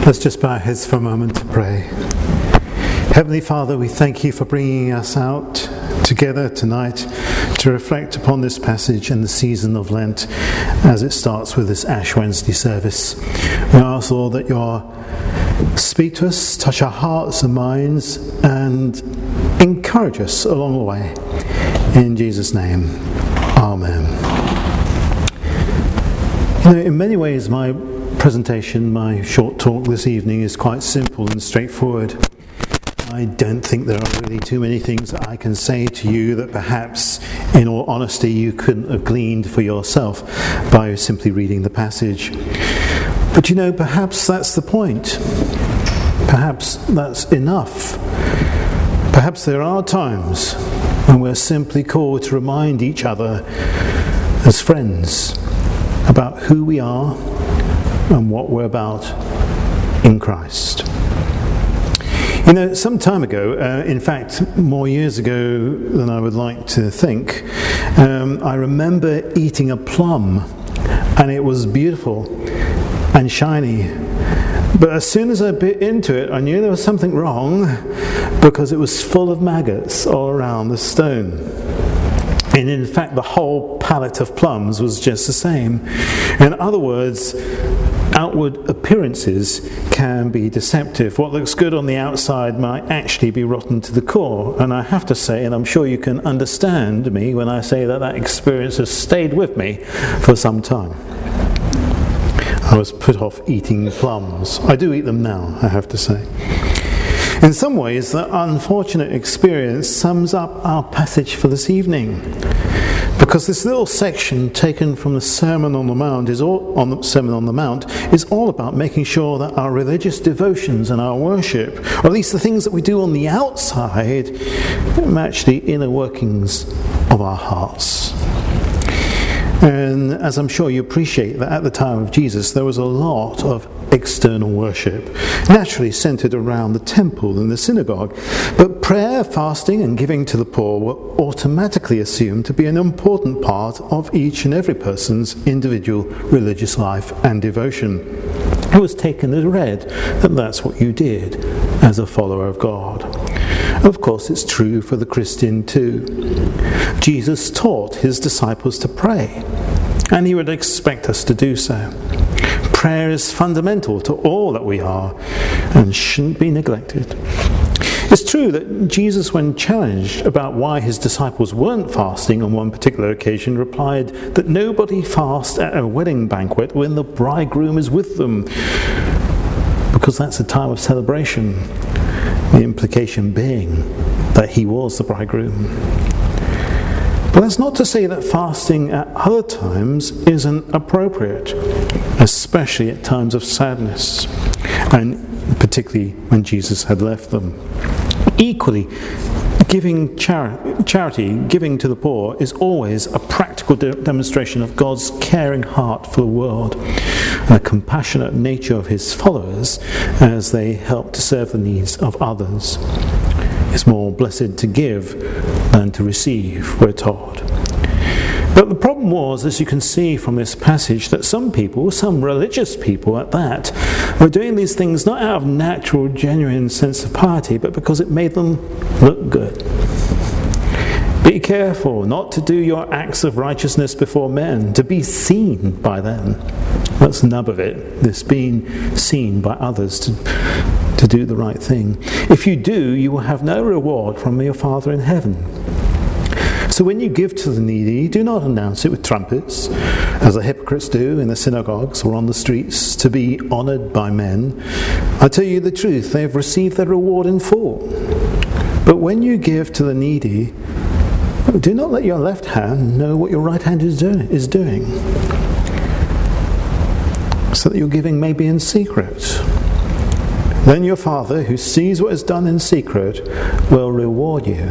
Let's just bow our heads for a moment to pray. Heavenly Father, we thank you for bringing us out together tonight to reflect upon this passage and the season of Lent as it starts with this Ash Wednesday service. We ask, Lord, that you speak to us, touch our hearts and minds, and encourage us along the way. In Jesus' name, Amen. You know, in many ways, my presentation, my short talk this evening is quite simple and straightforward. I don't think there are really too many things that I can say to you that perhaps, in all honesty, you couldn't have gleaned for yourself by simply reading the passage. But you know, perhaps that's the point. Perhaps that's enough. Perhaps there are times when we're simply called to remind each other as friends about who we are and what we're about in Christ. You know, some time ago, in fact, more years ago than I would like to think, I remember eating a plum, and it was beautiful and shiny. But as soon as I bit into it, I knew there was something wrong because it was full of maggots all around the stone. And in fact, the whole pallet of plums was just the same. In other words, outward appearances can be deceptive. What looks good on the outside might actually be rotten to the core. And I have to say, and I'm sure you can understand me when I say that that experience has stayed with me for some time. I was put off eating plums. I do eat them now, I have to say. In some ways, that unfortunate experience sums up our passage for this evening. Because this little section taken from the Sermon on the Mount is all about making sure that our religious devotions and our worship, or at least the things that we do on the outside, match the inner workings of our hearts. And as I'm sure you appreciate, that at the time of Jesus there was a lot of external worship, naturally centered around the temple and the synagogue. But prayer, fasting and giving to the poor were automatically assumed to be an important part of each and every person's individual religious life and devotion. It was taken as read that that's what you did as a follower of God. Of course, it's true for the Christian too. Jesus taught his disciples to pray, and he would expect us to do so. Prayer is fundamental to all that we are and shouldn't be neglected. It's true that Jesus, when challenged about why his disciples weren't fasting on one particular occasion, replied that nobody fasts at a wedding banquet when the bridegroom is with them, because that's a time of celebration. The implication being that he was the bridegroom. But that's not to say that fasting at other times isn't appropriate, especially at times of sadness, and particularly when Jesus had left them. Equally, giving charity, giving to the poor, is always a practical demonstration of God's caring heart for the world and the compassionate nature of his followers as they help to serve the needs of others. It's more blessed to give than to receive, we're taught. But the problem was, as you can see from this passage, that some people, some religious people at that, were doing these things not out of natural, genuine sense of piety, but because it made them look good. Be careful not to do your acts of righteousness before men, to be seen by them. That's the nub of it, this being seen by others to do the right thing. If you do, you will have no reward from your Father in heaven. So when you give to the needy, do not announce it with trumpets, as the hypocrites do in the synagogues or on the streets, to be honoured by men. I tell you the truth, they have received their reward in full. But when you give to the needy, do not let your left hand know what your right hand is doing, so that your giving may be in secret. Then your Father, who sees what is done in secret, will reward you.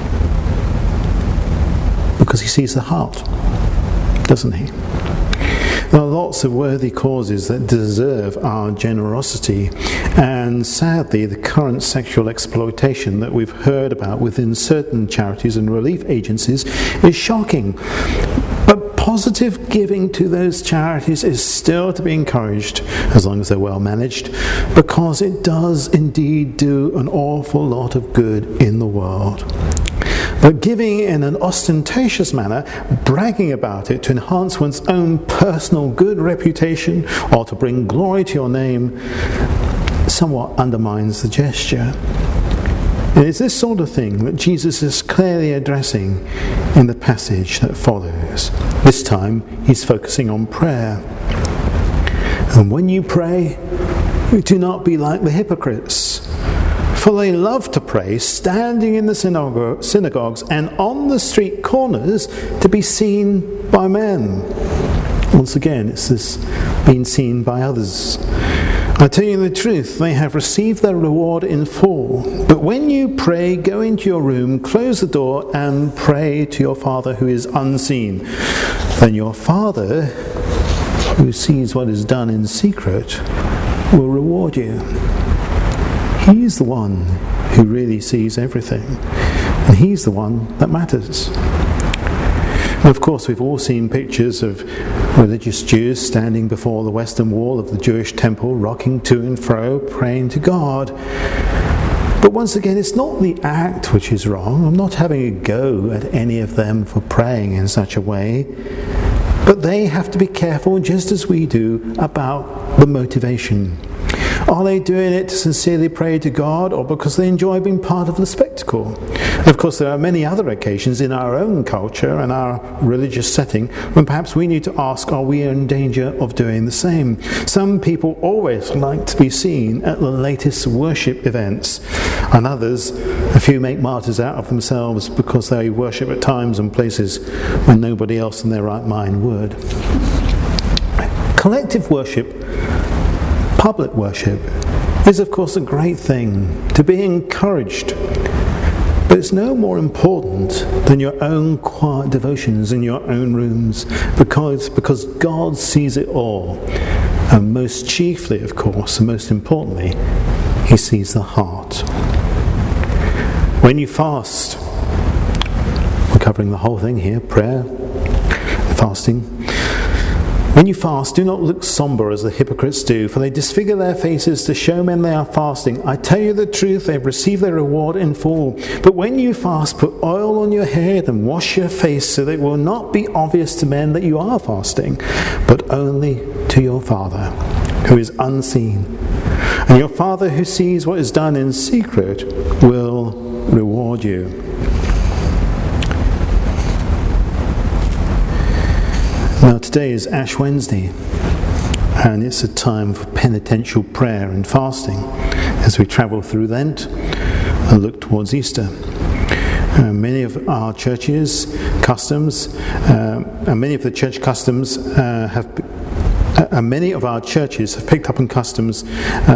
Because he sees the heart, doesn't he? There are lots of worthy causes that deserve our generosity, and sadly the current sexual exploitation that we've heard about within certain charities and relief agencies is shocking. But positive giving to those charities is still to be encouraged, as long as they're well managed, because it does indeed do an awful lot of good in the world. But giving in an ostentatious manner, bragging about it to enhance one's own personal good reputation or to bring glory to your name, somewhat undermines the gesture. And it's this sort of thing that Jesus is clearly addressing in the passage that follows. This time, he's focusing on prayer. And when you pray, do not be like the hypocrites, for they love to pray, standing in the synagogues and on the street corners to be seen by men. Once again, it's this being seen by others. I tell you the truth, they have received their reward in full. But when you pray, go into your room, close the door, and pray to your Father who is unseen. Then your Father, who sees what is done in secret, will reward you. He's the one who really sees everything, and he's the one that matters. And of course, we've all seen pictures of religious Jews standing before the western wall of the Jewish temple, rocking to and fro, praying to God. But once again, it's not the act which is wrong. I'm not having a go at any of them for praying in such a way. But they have to be careful, just as we do, about the motivation. Are they doing it to sincerely pray to God, or because they enjoy being part of the spectacle? And of course, there are many other occasions in our own culture and our religious setting when perhaps we need to ask, are we in danger of doing the same? Some people always like to be seen at the latest worship events, and others, a few make martyrs out of themselves because they worship at times and places when nobody else in their right mind would. Collective worship, public worship, is of course a great thing to be encouraged, but it's no more important than your own quiet devotions in your own rooms, because God sees it all, and most chiefly, of course, and most importantly, he sees the heart. When you fast, we're covering the whole thing here, prayer, fasting. When you fast, do not look somber as the hypocrites do, for they disfigure their faces to show men they are fasting. I tell you the truth, they have received their reward in full. But when you fast, put oil on your head and wash your face, so that it will not be obvious to men that you are fasting, but only to your Father, who is unseen. And your Father who sees what is done in secret will reward you. Now today is Ash Wednesday, and it's a time for penitential prayer and fasting as we travel through Lent and look towards Easter. Many of our churches' customs, and many of the church customs many of our churches have picked up on customs.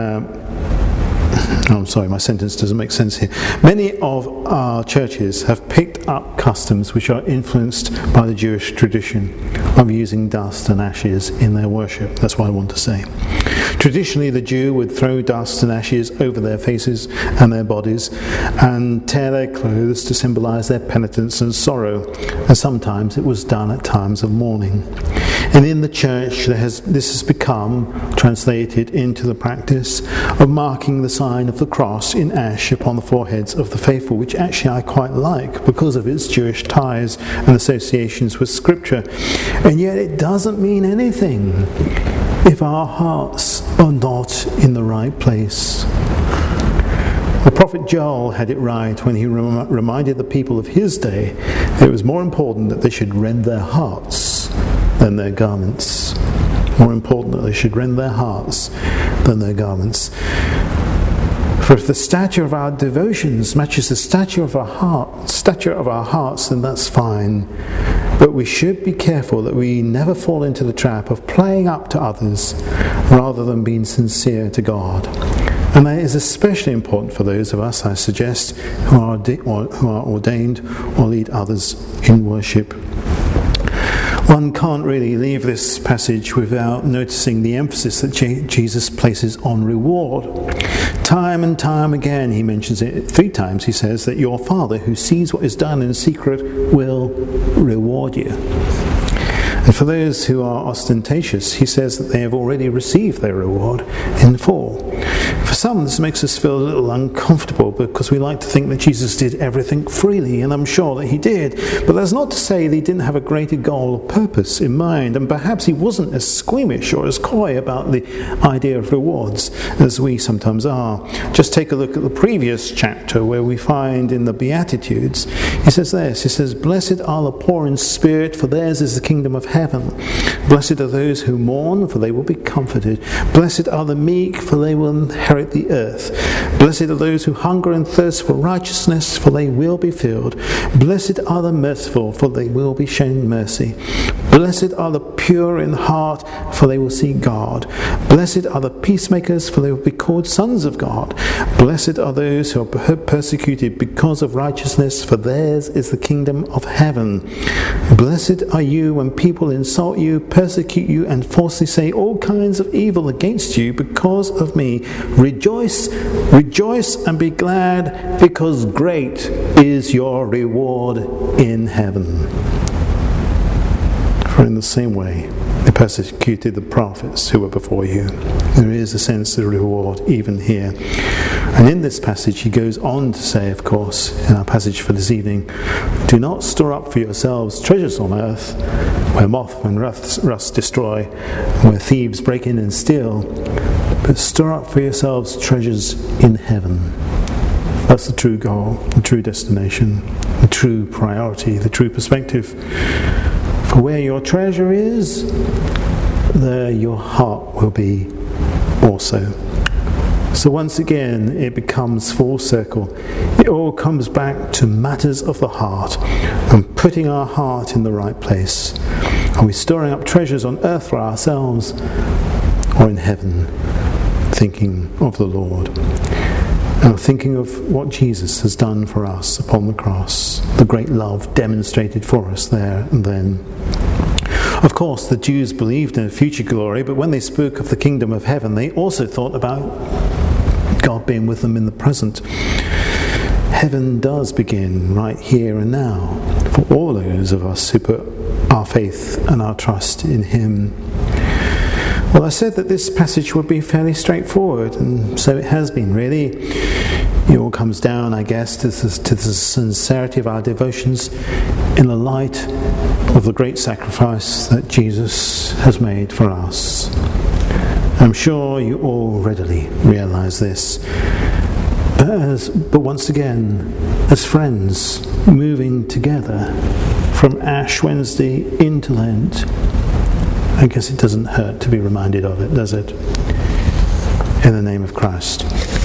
I'm sorry, my sentence doesn't make sense here. Many of our churches have picked up customs which are influenced by the Jewish tradition of using dust and ashes in their worship. That's what I want to say. Traditionally, the Jew would throw dust and ashes over their faces and their bodies and tear their clothes to symbolize their penitence and sorrow. And sometimes it was done at times of mourning. And in the church, this has become translated into the practice of marking the sign of the cross in ash upon the foreheads of the faithful, which actually I quite like because of its Jewish ties and associations with Scripture. And yet it doesn't mean anything if our hearts are not in the right place. The prophet Joel had it right when he reminded the people of his day that it was more important that they should rend their hearts than their garments. More important that they should rend their hearts than their garments. For if the stature of our devotions matches the stature of our hearts, then that's fine. But we should be careful that we never fall into the trap of playing up to others rather than being sincere to God. And that is especially important for those of us, I suggest, who are ordained or lead others in worship. One can't really leave this passage without noticing the emphasis that Jesus places on reward. Time and time again he mentions it. 3 times he says that your Father who sees what is done in secret will reward you. And for those who are ostentatious, he says that they have already received their reward in full. For some, this makes us feel a little uncomfortable because we like to think that Jesus did everything freely, and I'm sure that he did. But that's not to say that he didn't have a greater goal or purpose in mind, and perhaps he wasn't as squeamish or as coy about the idea of rewards as we sometimes are. Just take a look at the previous chapter where we find in the Beatitudes, he says this, he says, "Blessed are the poor in spirit, for theirs is the kingdom of heaven. Blessed are those who mourn, for they will be comforted. Blessed are the meek, for they will inherit the earth. Blessed are those who hunger and thirst for righteousness, for they will be filled. Blessed are the merciful, for they will be shown mercy. Blessed are the pure in heart, for they will see God. Blessed are the peacemakers, for they will be called sons of God. Blessed are those who are persecuted because of righteousness, for theirs is the kingdom of heaven. Blessed are you when people insult you, persecute you, and falsely say all kinds of evil against you because of me. Rejoice, rejoice, and be glad, because great is your reward in heaven. For in the same way they persecuted the prophets who were before you." There is a sense of reward even here. And in this passage he goes on to say, of course, in our passage for this evening, "Do not store up for yourselves treasures on earth, where moth and rust destroy, where thieves break in and steal, but store up for yourselves treasures in heaven." That's the true goal, the true destination, the true priority, the true perspective. For where your treasure is, there your heart will be also. So once again, it becomes full circle. It all comes back to matters of the heart and putting our heart in the right place. Are we storing up treasures on earth for ourselves, or in heaven, thinking of the Lord? And thinking of what Jesus has done for us upon the cross, the great love demonstrated for us there and then. Of course, the Jews believed in a future glory, but when they spoke of the kingdom of heaven, they also thought about God being with them in the present. Heaven does begin right here and now for all those of us who put our faith and our trust in Him. Well, I said that this passage would be fairly straightforward, and so it has been, really. It all comes down, I guess, to the sincerity of our devotions in the light of the great sacrifice that Jesus has made for us. I'm sure you all readily realise this. But once again, as friends moving together from Ash Wednesday into Lent, I guess it doesn't hurt to be reminded of it, does it? In the name of Christ.